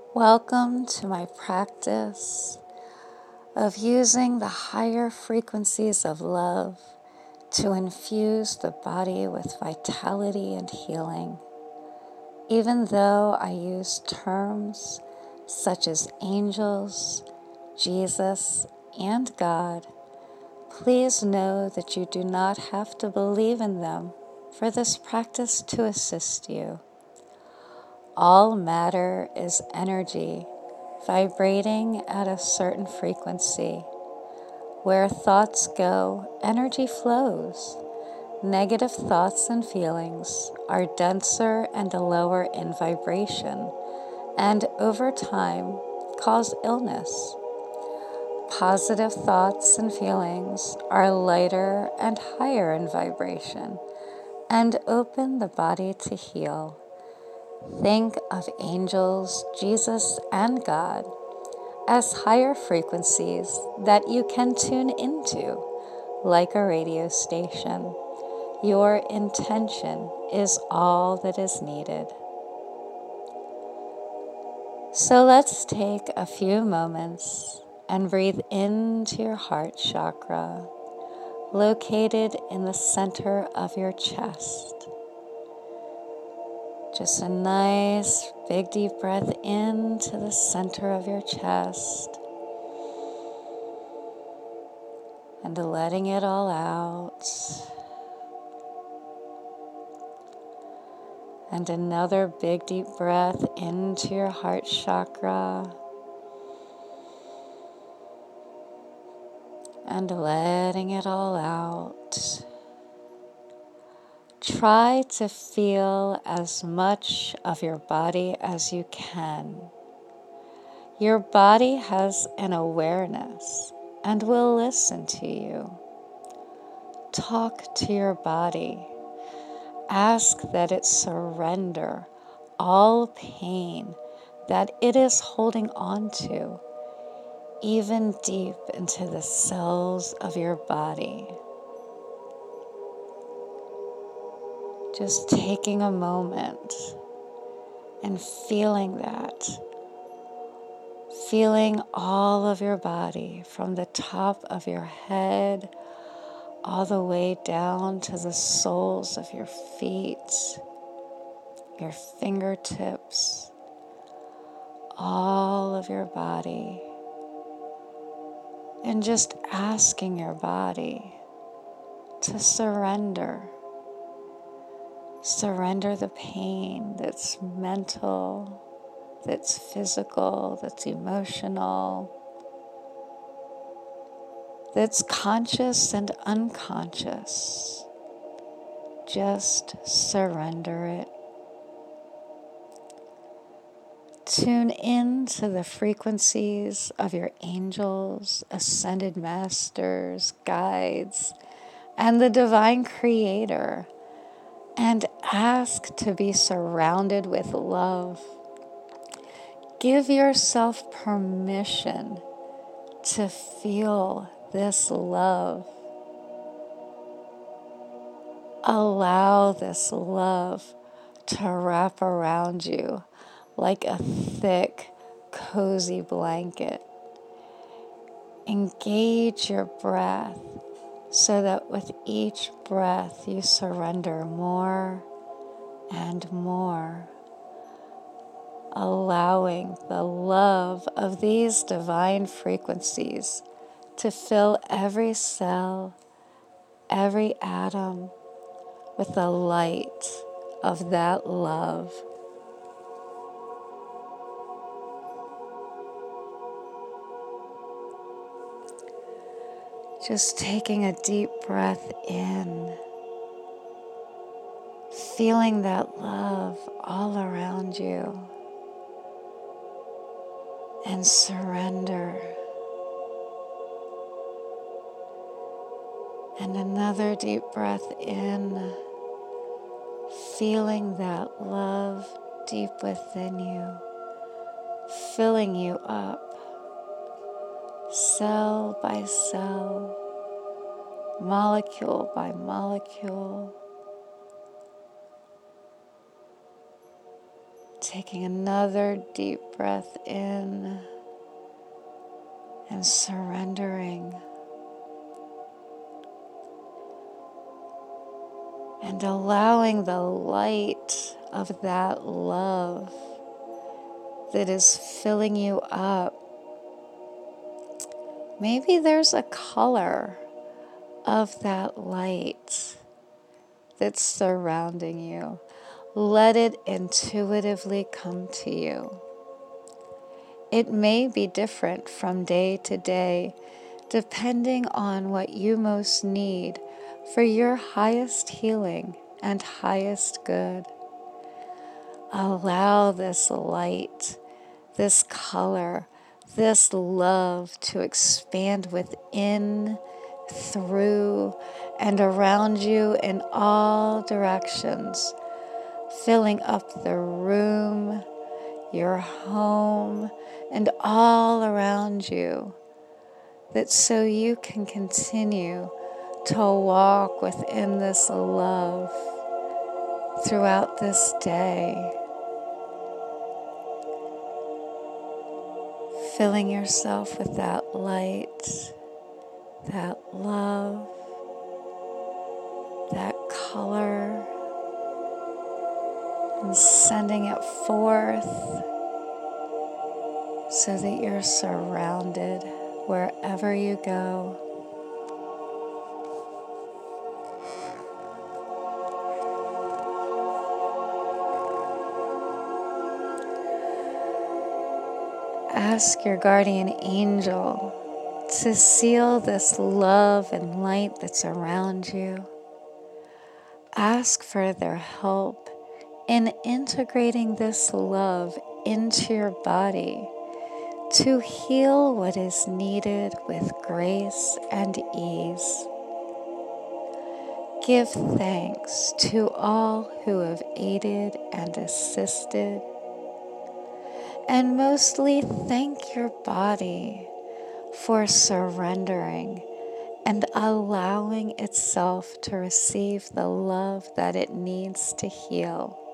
Welcome to my practice of using the higher frequencies of love to infuse the body with vitality and healing. Even though I use terms such as angels, Jesus, and God, please know that you do not have to believe in them for this practice to assist you. All matter is energy vibrating at a certain frequency. Where thoughts go, energy flows. Negative thoughts and feelings are denser and lower in vibration, and over time cause illness. Positive thoughts and feelings are lighter and higher in vibration, and open the body to heal. Think of angels, Jesus, and God as higher frequencies that you can tune into, like a radio station. Your intention is all that is needed. So let's take a few moments and breathe into your heart chakra, located in the center of your chest. Just a nice big deep breath into the center of your chest and letting it all out. And another big deep breath into your heart chakra and letting it all out. Try to feel as much of your body as you can. Your body has an awareness and will listen to you. Talk to your body. Ask that it surrender all pain that it is holding on to, even deep into the cells of your body. Just taking a moment and feeling that. Feeling all of your body from the top of your head all the way down to the soles of your feet, your fingertips, all of your body. And just asking your body to surrender. Surrender the pain that's mental, that's physical, that's emotional, that's conscious and unconscious. Just surrender it. Tune in to the frequencies of your angels, ascended masters, guides, and the divine creator, and ask to be surrounded with love. Give yourself permission to feel this love. Allow this love to wrap around you like a thick, cozy blanket. Engage your breath so that with each breath you surrender more and more, allowing the love of these divine frequencies to fill every cell, every atom with the light of that love. Just taking a deep breath in, feeling that love all around you, and surrender. And another deep breath in, feeling that love deep within you, filling you up, cell by cell, molecule by molecule. Taking another deep breath in and surrendering. And allowing the light of that love that is filling you up. Maybe there's a color of that light that's surrounding you. Let it intuitively come to you. It may be different from day to day, depending on what you most need for your highest healing and highest good. Allow this light, this color, this love to expand within, through, and around you in all directions, filling up the room, your home, and all around you, that so you can continue to walk within this love throughout this day, filling yourself with that light, that love, that color, and sending it forth so that you're surrounded wherever you go. Ask your guardian angel to seal this love and light that's around you. Ask for their help in integrating this love into your body to heal what is needed with grace and ease. Give thanks to all who have aided and assisted, and mostly thank your body for surrendering and allowing itself to receive the love that it needs to heal.